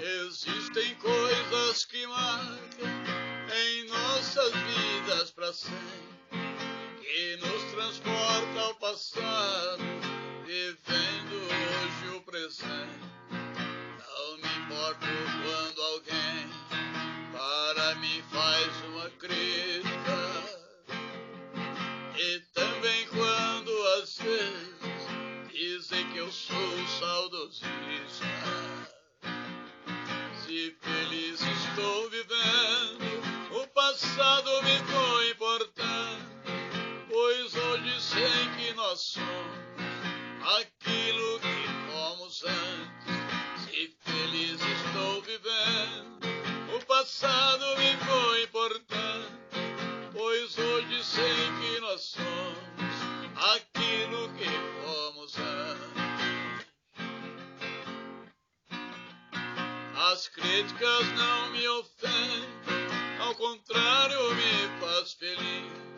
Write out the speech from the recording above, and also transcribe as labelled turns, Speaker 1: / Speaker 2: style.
Speaker 1: Existem coisas que marcam em nossas vidas para sempre, que nos transporta ao passado, vivendo hoje o presente. Não me importo quando alguém para mim faz uma crítica, e também quando às vezes dizem que eu sou saudosista. Se feliz estou vivendo, o passado me foi importante, pois hoje sei que nós somos aquilo que fomos antes. Se feliz estou vivendo, o passado me foi importante, pois hoje sei que nós somos aquilo que fomos antes. As críticas não me ofendem, ao contrário me faz feliz.